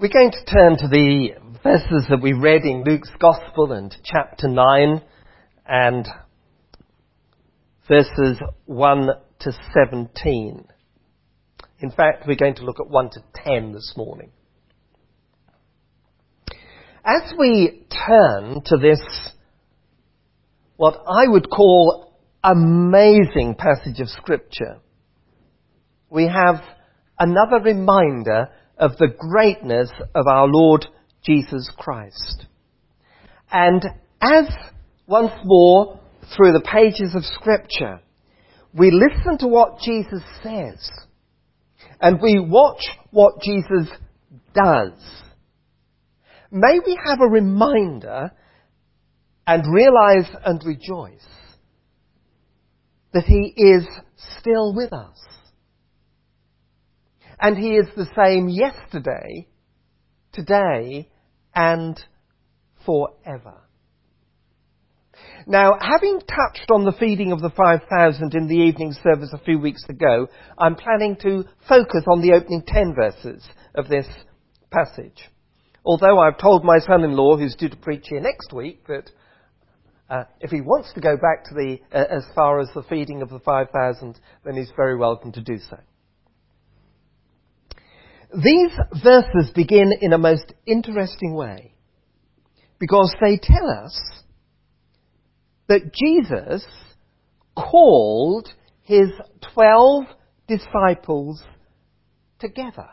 We're going to turn to the verses that we read in Luke's Gospel and chapter 9 and verses 1 to 17. In fact, we're going to look at 1 to 10 this morning. As we turn to this, what I would call amazing passage of Scripture, we have another reminder of the greatness of our Lord Jesus Christ. And as once more, through the pages of Scripture, we listen to what Jesus says, and we watch what Jesus does, may we have a reminder and realize and rejoice that He is still with us. And He is the same yesterday, today, and forever. Now, having touched on the feeding of the 5,000 in the evening service a few weeks ago, I'm planning to focus on the opening 10 verses of this passage. Although I've told my son-in-law, who's due to preach here next week, that if he wants to go back to as far as the feeding of the 5,000, then he's very welcome to do so. These verses begin in a most interesting way because they tell us that Jesus called His 12 disciples together.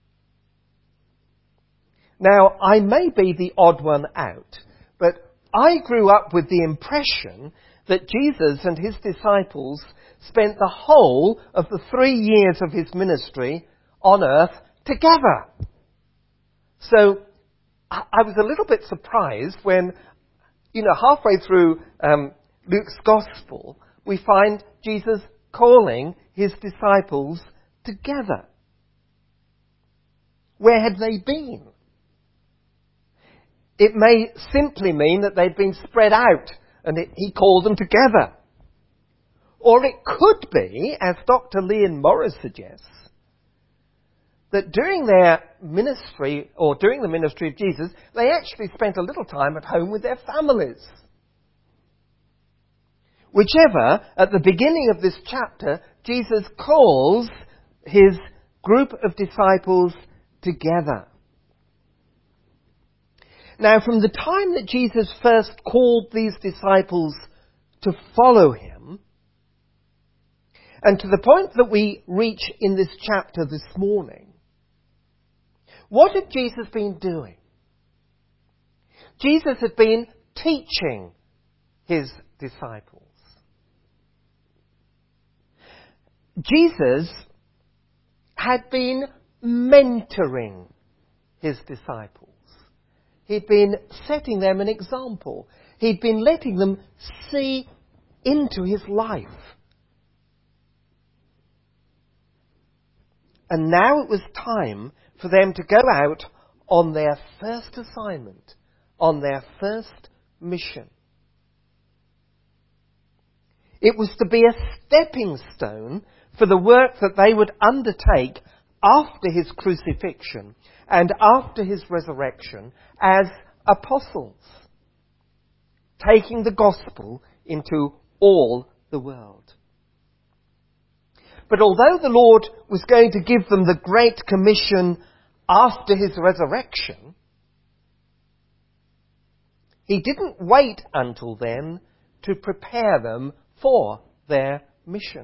Now, I may be the odd one out, but I grew up with the impression that Jesus and His disciples spent the whole of the 3 years of His ministry on earth together. So I was a little bit surprised when, halfway through Luke's Gospel, we find Jesus calling His disciples together. Where had they been? It may simply mean that they'd been spread out and He called them together. Or it could be, as Dr. Leon Morris suggests, that during their ministry, or during the ministry of Jesus, they actually spent a little time at home with their families. Whichever, at the beginning of this chapter, Jesus calls His group of disciples together. Now, from the time that Jesus first called these disciples to follow Him, and to the point that we reach in this chapter this morning, what had Jesus been doing? Jesus had been teaching His disciples. Jesus had been mentoring His disciples. He'd been setting them an example. He'd been letting them see into His life. And now it was time for them to go out on their first assignment, on their first mission. It was to be a stepping stone for the work that they would undertake after His crucifixion and after His resurrection as apostles, taking the gospel into all the world. But although the Lord was going to give them the Great Commission after His resurrection, He didn't wait until then to prepare them for their mission.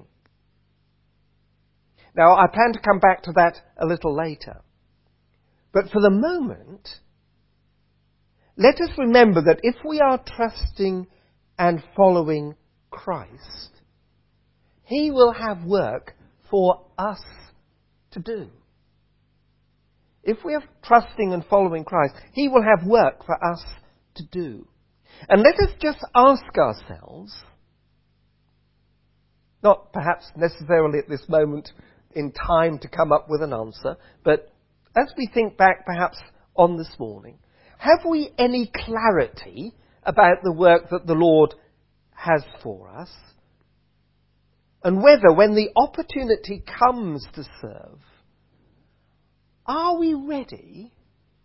Now, I plan to come back to that a little later. But for the moment, let us remember that if we are trusting and following Christ, He will have work for us to do. If we are trusting and following Christ, He will have work for us to do. And let us just ask ourselves, not perhaps necessarily at this moment in time to come up with an answer, but as we think back perhaps on this morning, have we any clarity about the work that the Lord has for us? And whether, when the opportunity comes to serve, are we ready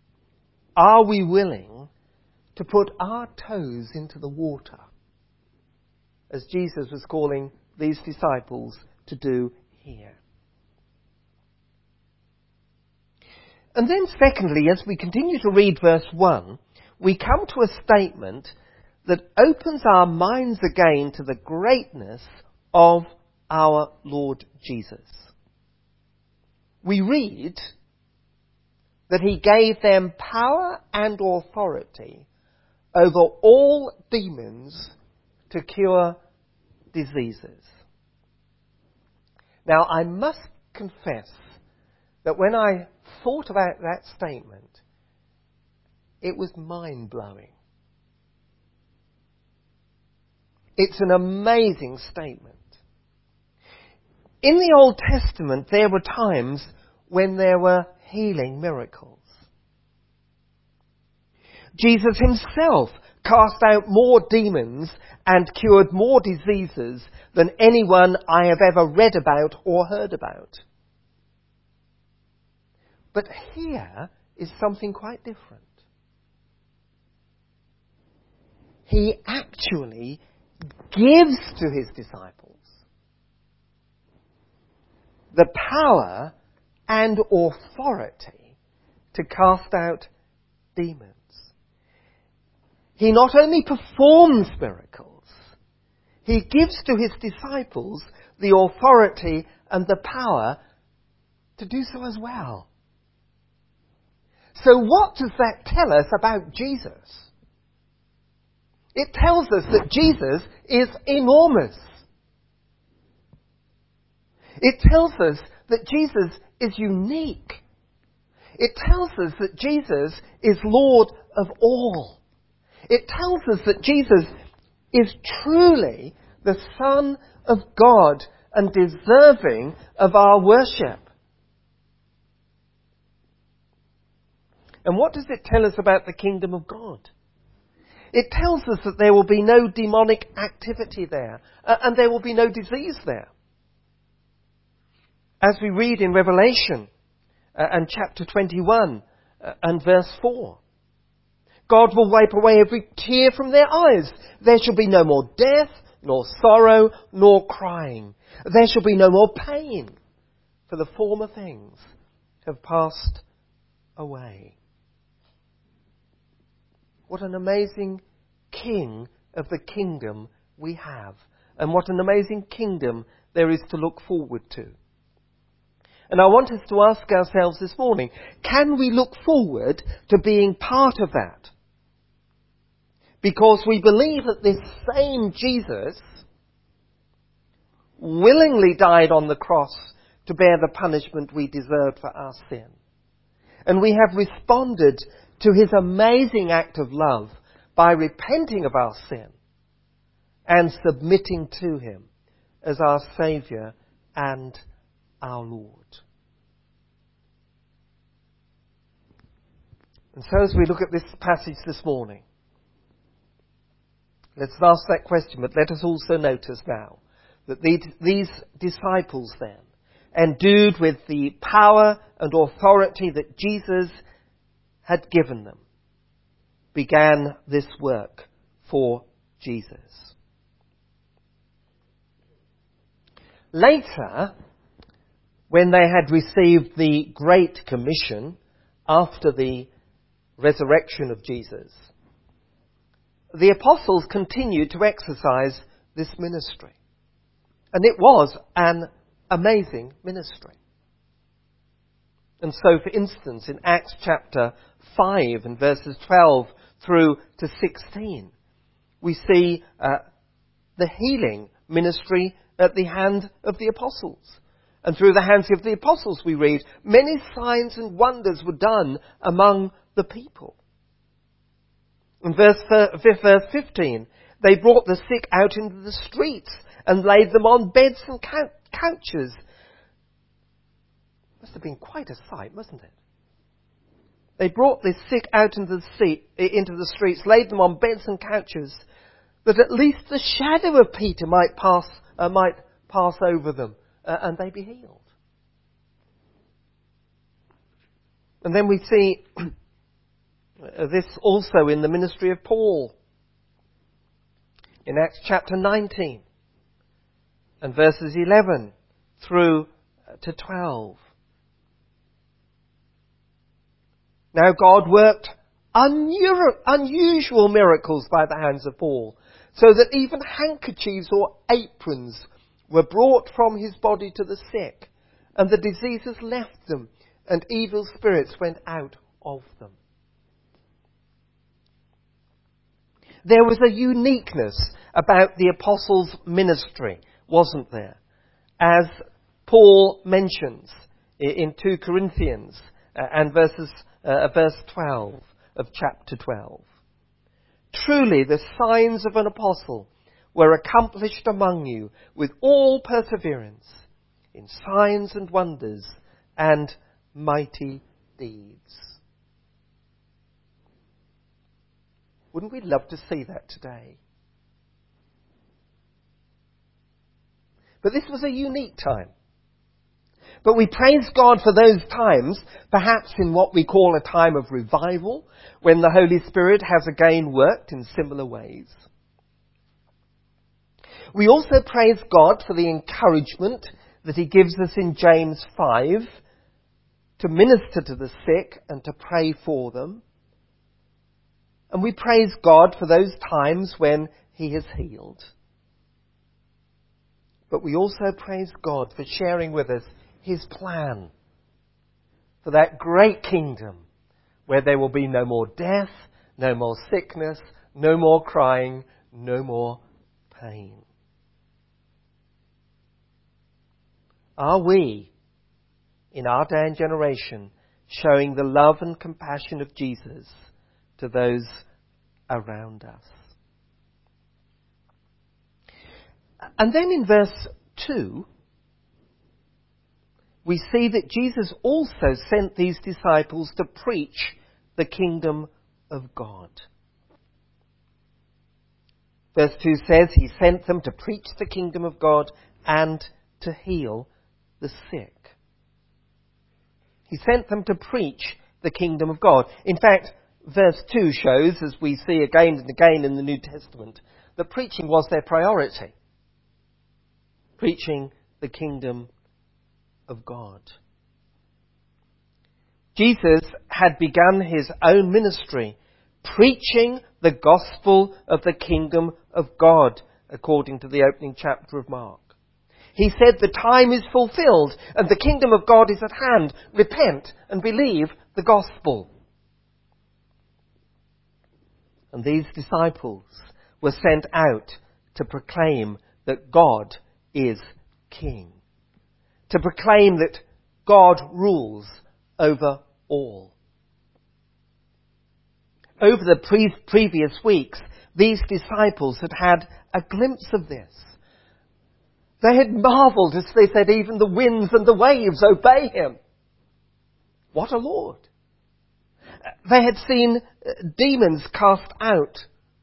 are we willing to put our toes into the water, as Jesus was calling these disciples to do here? And then secondly, as we continue to read verse 1, we come to a statement that opens our minds again to the greatness of our Lord Jesus. We read that he gave them power and authority over all demons to cure diseases. Now, I must confess that when I thought about that statement, it was mind-blowing. It's an amazing statement. In the Old Testament, there were times when there were healing miracles. Jesus himself cast out more demons and cured more diseases than anyone I have ever read about or heard about. But here is something quite different. He actually gives to his disciples the power and authority to cast out demons. He not only performs miracles, he gives to his disciples the authority and the power to do so as well. So what does that tell us about Jesus? It tells us that Jesus is enormous. It tells us that Jesus is unique. It tells us that Jesus is Lord of all. It tells us that Jesus is truly the Son of God and deserving of our worship. And what does it tell us about the kingdom of God? It tells us that there will be no demonic activity there, and there will be no disease there. As we read in Revelation and chapter 21 and verse 4, God will wipe away every tear from their eyes. There shall be no more death, nor sorrow, nor crying. There shall be no more pain, for the former things have passed away. What an amazing King of the kingdom we have, and what an amazing kingdom there is to look forward to. And I want us to ask ourselves this morning, can we look forward to being part of that? Because we believe that this same Jesus willingly died on the cross to bear the punishment we deserved for our sin. And we have responded to his amazing act of love by repenting of our sin and submitting to him as our Saviour and our Lord. And so as we look at this passage this morning, let's ask that question, but let us also notice now that these disciples then, endued with the power and authority that Jesus had given them, began this work for Jesus. Later, when they had received the Great Commission after the resurrection of Jesus, the apostles continued to exercise this ministry. And it was an amazing ministry. And so, for instance, in Acts chapter 5 and verses 12 through to 16, we see the healing ministry at the hand of the apostles. And through the hands of the apostles, we read, many signs and wonders were done among the people. In verse 15, they brought the sick out into the streets and laid them on beds and couches. Must have been quite a sight, mustn't it? They brought the sick out into the streets, laid them on beds and couches, that at least the shadow of Peter might pass over them, and they be healed. And then we see This also in the ministry of Paul. In Acts chapter 19 and verses 11 through to 12. Now God worked unusual miracles by the hands of Paul, so that even handkerchiefs or aprons were brought from his body to the sick, and the diseases left them, and evil spirits went out of them. There was a uniqueness about the apostles' ministry, wasn't there? As Paul mentions in 2 Corinthians and verse 12 of chapter 12. Truly the signs of an apostle were accomplished among you with all perseverance in signs and wonders and mighty deeds. Wouldn't we love to see that today? But this was a unique time. But we praise God for those times, perhaps in what we call a time of revival, when the Holy Spirit has again worked in similar ways. We also praise God for the encouragement that he gives us in James 5 to minister to the sick and to pray for them. And we praise God for those times when he has healed. But we also praise God for sharing with us his plan for that great kingdom where there will be no more death, no more sickness, no more crying, no more pain. Are we, in our day and generation, showing the love and compassion of Jesus to those around us? And then in verse 2, we see that Jesus also sent these disciples to preach the kingdom of God. Verse 2 says he sent them to preach the kingdom of God and to heal the sick. He sent them to preach the kingdom of God. In fact, verse 2 shows, as we see again and again in the New Testament, that preaching was their priority. Preaching the kingdom of God. Jesus had begun his own ministry preaching the gospel of the kingdom of God, according to the opening chapter of Mark. He said the time is fulfilled and the kingdom of God is at hand. Repent and believe the gospel. And these disciples were sent out to proclaim that God is King. To proclaim that God rules over all. Over the previous weeks, these disciples had had a glimpse of this. They had marvelled as they said, even the winds and the waves obey him. What a Lord. They had seen demons cast out.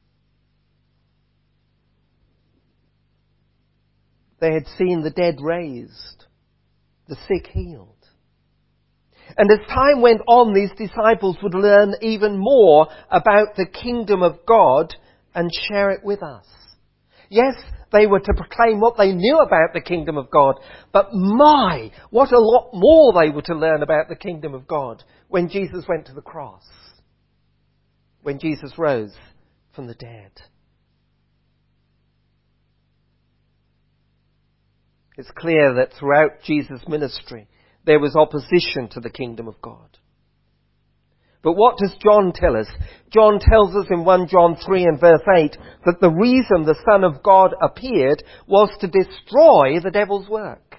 They had seen the dead raised, the sick healed. And as time went on, these disciples would learn even more about the kingdom of God and share it with us. Yes, they were to proclaim what they knew about the kingdom of God, but my, what a lot more they were to learn about the kingdom of God when Jesus went to the cross, when Jesus rose from the dead. It's clear that throughout Jesus' ministry, there was opposition to the kingdom of God. But what does John tell us? John tells us in 1 John 3 and verse 8 that the reason the Son of God appeared was to destroy the devil's work.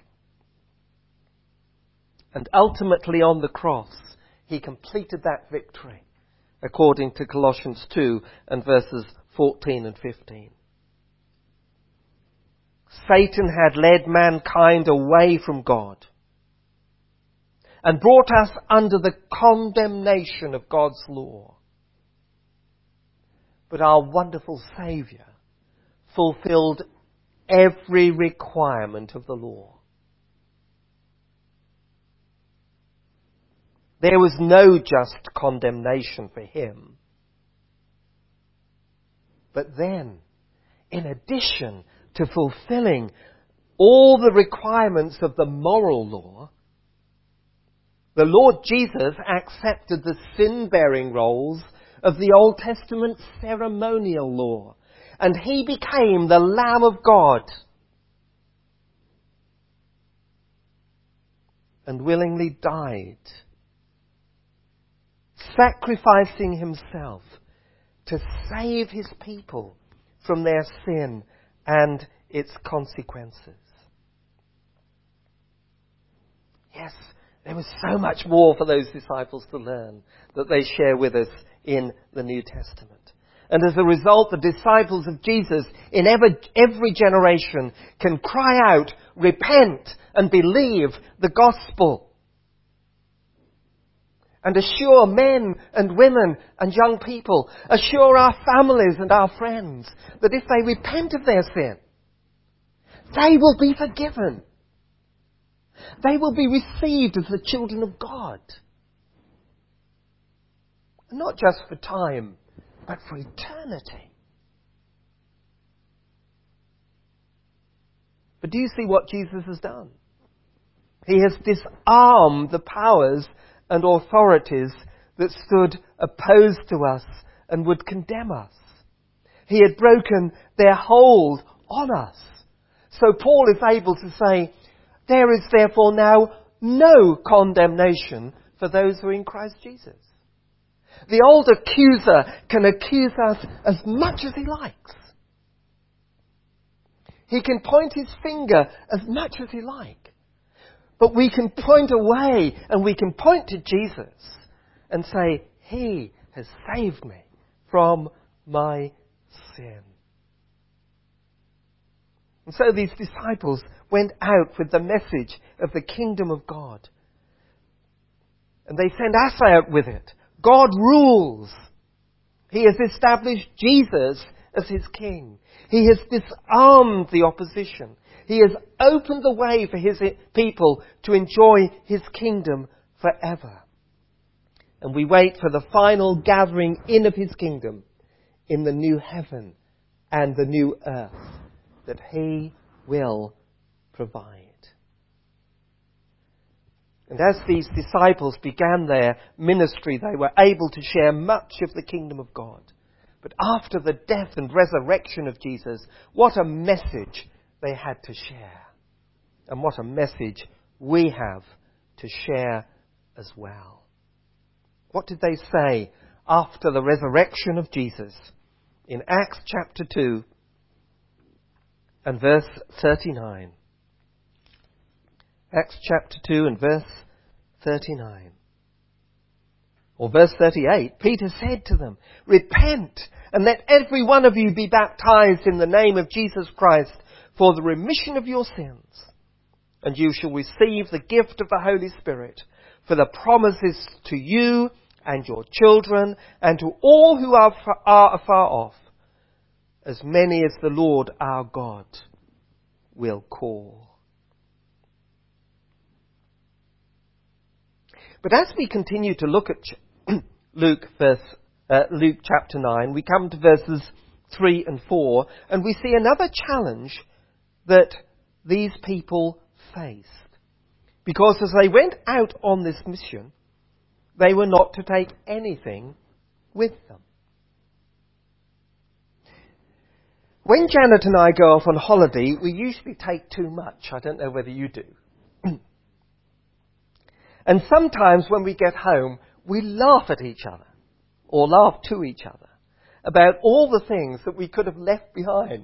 And ultimately on the cross, he completed that victory, according to Colossians 2 and verses 14 and 15. Satan had led mankind away from God and brought us under the condemnation of God's law. But our wonderful Saviour fulfilled every requirement of the law. There was no just condemnation for him. But then, in addition to fulfilling all the requirements of the moral law, the Lord Jesus accepted the sin-bearing roles of the Old Testament ceremonial law. And he became the Lamb of God. And willingly died, sacrificing himself to save his people from their sin and its consequences. Yes, there was so much more for those disciples to learn that they share with us in the New Testament. And as a result, the disciples of Jesus in every generation can cry out, repent and believe the gospel. And assure men and women and young people, assure our families and our friends that if they repent of their sin, they will be forgiven. They will be received as the children of God. Not just for time, but for eternity. But do you see what Jesus has done? He has disarmed the powers and authorities that stood opposed to us and would condemn us. He had broken their hold on us. So Paul is able to say, there is therefore now no condemnation for those who are in Christ Jesus. The old accuser can accuse us as much as he likes. He can point his finger as much as he likes. But we can point away and we can point to Jesus and say, he has saved me from my sin. And so these disciples went out with the message of the kingdom of God. And they sent us out with it. God rules. He has established Jesus as his king. He has disarmed the opposition. He has opened the way for his people to enjoy his kingdom forever. And we wait for the final gathering in of his kingdom in the new heaven and the new earth that he will provide. And as these disciples began their ministry, they were able to share much of the kingdom of God. But after the death and resurrection of Jesus, what a message they had to share. And what a message we have to share as well. What did they say after the resurrection of Jesus? In Acts chapter 2 and verse 39. Acts chapter 2 and verse 39. Or verse 38, Peter said to them, repent and let every one of you be baptized in the name of Jesus Christ for the remission of your sins. And you shall receive the gift of the Holy Spirit, for the promises to you and your children and to all who are afar off, as many as the Lord our God will call. But as we continue to look at Luke chapter 9, we come to verses 3 and 4, and we see another challenge that these people faced. Because as they went out on this mission, they were not to take anything with them. When Janet and I go off on holiday, we usually take too much. I don't know whether you do. And sometimes when we get home, we laugh at each other, or laugh to each other, about all the things that we could have left behind.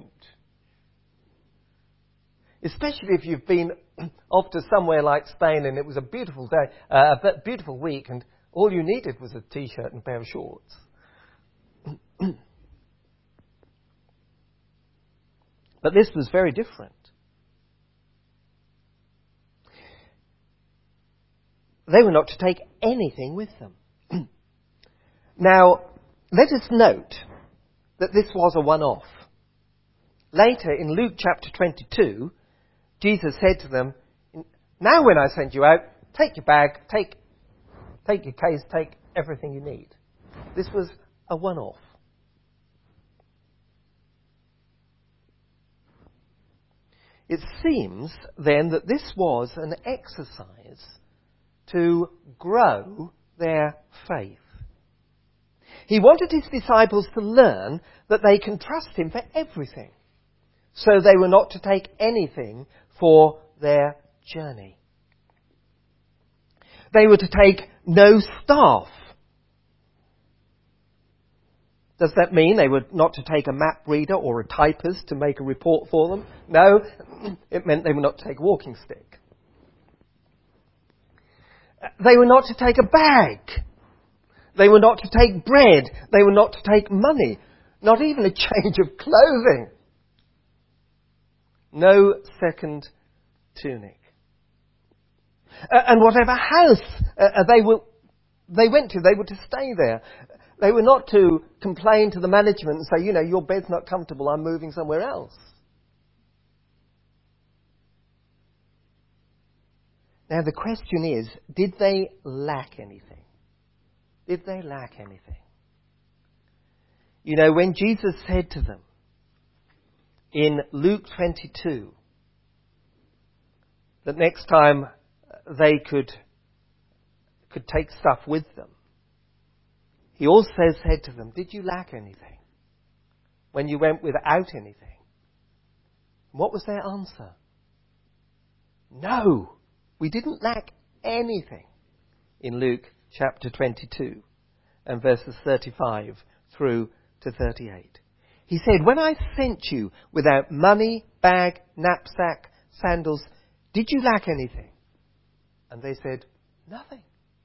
Especially if you've been off to somewhere like Spain and it was a beautiful day, a beautiful week, and all you needed was a t-shirt and a pair of shorts. But this was very different. They were not to take anything with them. Now, let us note that this was a one-off. Later in Luke chapter 22, Jesus said to them, now when I send you out, take your bag, take take your case, take everything you need. This was a one-off. It seems then that this was an exercise to grow their faith. He wanted his disciples to learn that they can trust him for everything. So they were not to take anything for their journey. They were to take no staff. Does that mean they were not to take a map reader or a typist to make a report for them? No, it meant they were not to take a walking stick. They were not to take a bag. They were not to take bread. They were not to take money. Not even a change of clothing. No second tunic. And whatever house they went to, they were to stay there. They were not to complain to the management and say, your bed's not comfortable, I'm moving somewhere else. Now the question is, did they lack anything? Did they lack anything? When Jesus said to them in Luke 22 that next time they could take stuff with them, he also said to them, did you lack anything when you went without anything? What was their answer? No, we didn't lack anything. In Luke chapter 22 and verses 35 through to 38. He said, when I sent you without money, bag, knapsack, sandals, did you lack anything? And they said, nothing.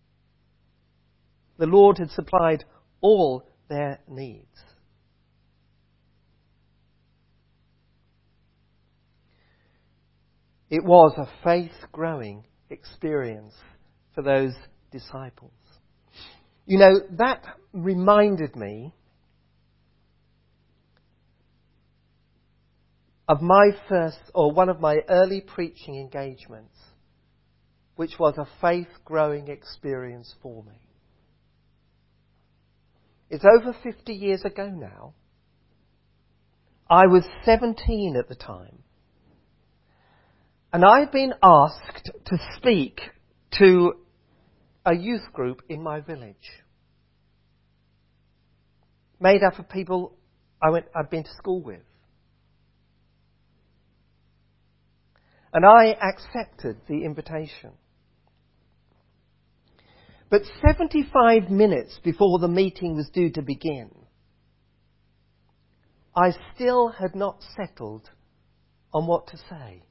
The Lord had supplied all their needs. It was a faith-growing experience for those disciples. That reminded me of one of my early preaching engagements, which was a faith-growing experience for me. It's over 50 years ago now. I was 17 at the time. And I've been asked to speak to a youth group in my village, made up of people I'd been to school with. And I accepted the invitation. But 75 minutes before the meeting was due to begin, I still had not settled on what to say.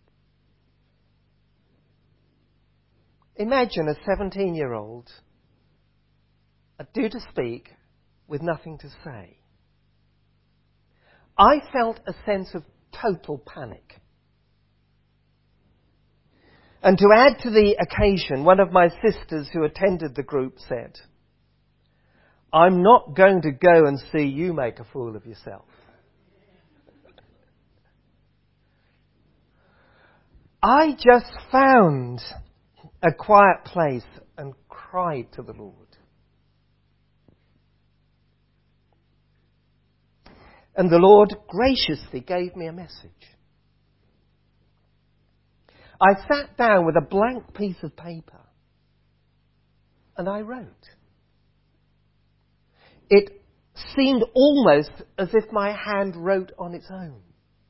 Imagine a 17-year-old due to speak with nothing to say. I felt a sense of total panic. And to add to the occasion, one of my sisters who attended the group said, I'm not going to go and see you make a fool of yourself. I just found a quiet place and cried to the Lord. And the Lord graciously gave me a message. I sat down with a blank piece of paper and I wrote. It seemed almost as if my hand wrote on its own.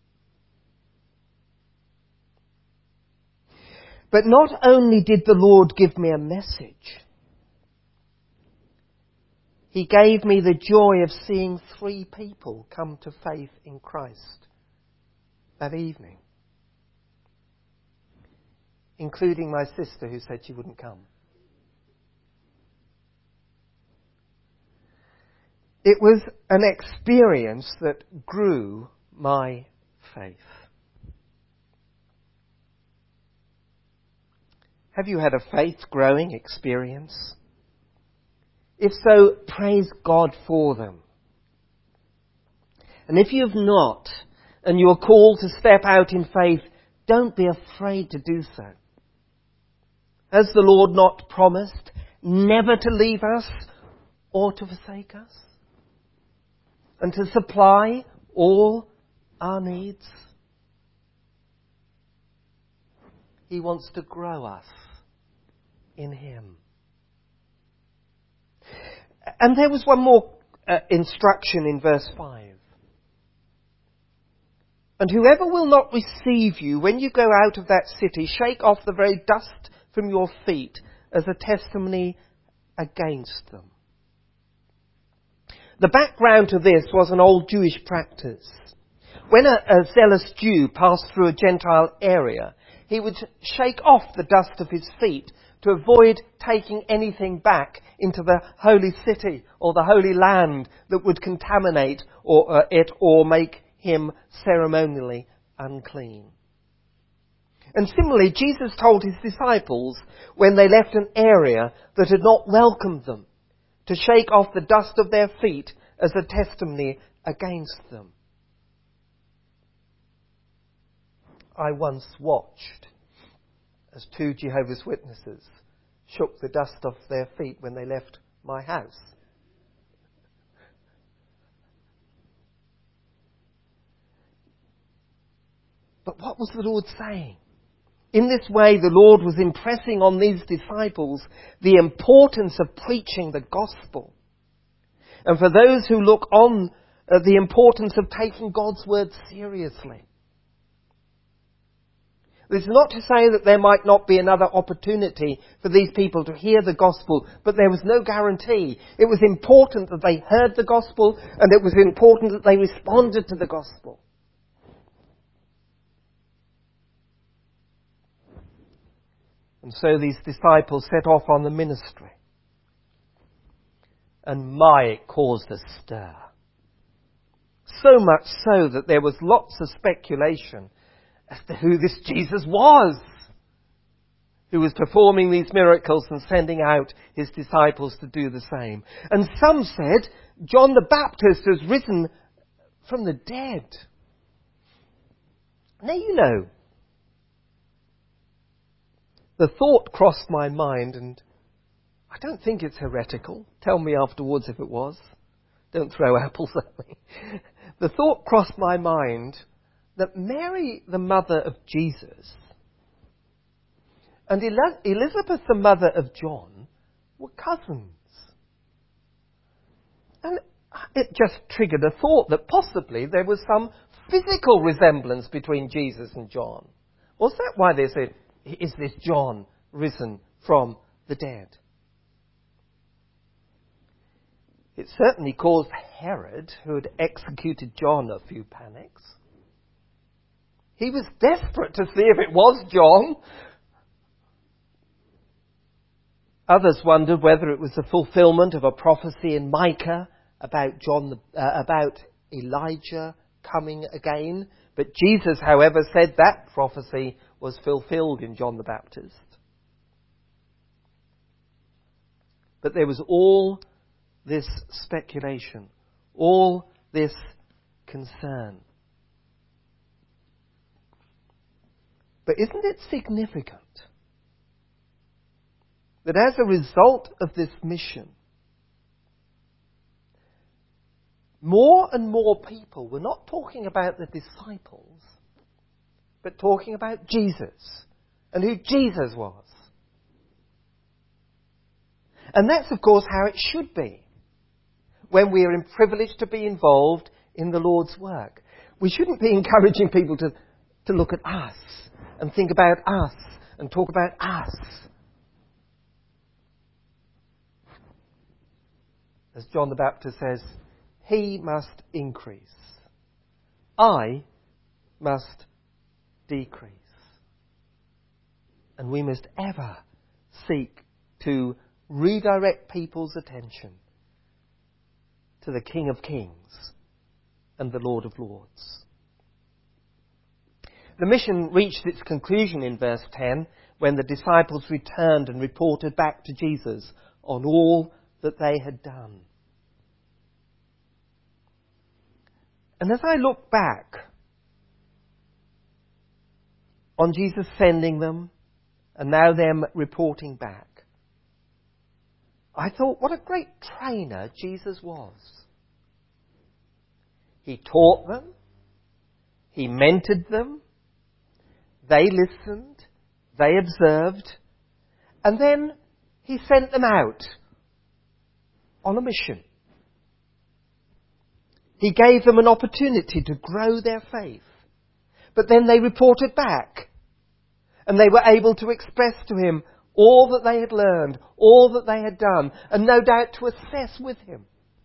But not only did the Lord give me a message, He gave me the joy of seeing 3 people come to faith in Christ that evening, including my sister who said she wouldn't come. It was an experience that grew my faith. Have you had a faith-growing experience? If so, praise God for them. And if you have not, and you are called to step out in faith, don't be afraid to do so. Has the Lord not promised, never to leave us or to forsake us, and to supply all our needs. He wants to grow us in him. And there was one more instruction in verse 5. And whoever will not receive you when you go out of that city, shake off the very dust from your feet as a testimony against them. The background to this was an old Jewish practice. When a zealous Jew passed through a Gentile area, he would shake off the dust of his feet to avoid taking anything back into the holy city or the holy land that would contaminate it or make him ceremonially unclean. And similarly, Jesus told his disciples when they left an area that had not welcomed them to shake off the dust of their feet as a testimony against them. I once watched as 2 Jehovah's Witnesses shook the dust off their feet when they left my house. But what was the Lord saying? In this way, the Lord was impressing on these disciples the importance of preaching the gospel. And for those who look on, the importance of taking God's word seriously. This is not to say that there might not be another opportunity for these people to hear the gospel, but there was no guarantee. It was important that they heard the gospel, and it was important that they responded to the gospel. And so these disciples set off on the ministry. And it caused a stir. So much so that there was lots of speculation as to who this Jesus was, who was performing these miracles and sending out his disciples to do the same. And some said, John the Baptist has risen from the dead. Now you know, the thought crossed my mind, and I don't think it's heretical. Tell me afterwards if it was. Don't throw apples at me. The thought crossed my mind that Mary, the mother of Jesus, and Elizabeth, the mother of John, were cousins. And it just triggered a thought that possibly there was some physical resemblance between Jesus and John. Was that why they said, is this John risen from the dead? It certainly caused Herod, who had executed John, a few panics. He was desperate to see if it was John. Others wondered whether it was the fulfillment of a prophecy in Micah about about Elijah coming again. But Jesus, however, said that prophecy was fulfilled in John the Baptist. But there was all this speculation, all this concern. But isn't it significant that as a result of this mission, more and more people were not talking about the disciples, but talking about Jesus and who Jesus was. And that's, of course, how it should be when we are privileged to be involved in the Lord's work. We shouldn't be encouraging people to look at us and think about us and talk about us. As John the Baptist says, he must increase. I must decrease. And we must ever seek to redirect people's attention to the King of Kings and the Lord of Lords. The mission reached its conclusion in verse 10 when the disciples returned and reported back to Jesus on all that they had done. And as I look back on Jesus sending them and now them reporting back, I thought, what a great trainer Jesus was. He taught them. He mentored them. They listened. They observed. And then he sent them out on a mission. He gave them an opportunity to grow their faith. But then they reported back. And they were able to express to him all that they had learned, all that they had done, and no doubt to assess with him.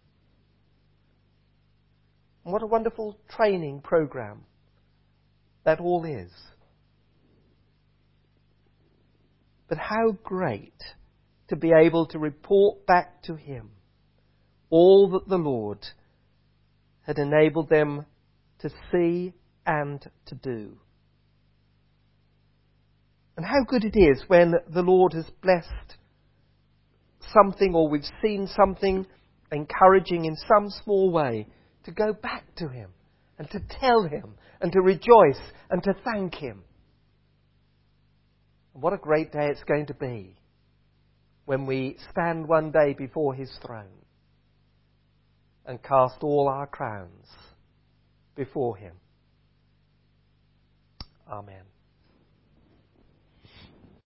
And what a wonderful training program that all is. But how great to be able to report back to him all that the Lord had enabled them to see and to do. And how good it is when the Lord has blessed something, or we've seen something encouraging in some small way, to go back to him and to tell him and to rejoice and to thank him. And what a great day it's going to be when we stand one day before his throne and cast all our crowns before him. Amen.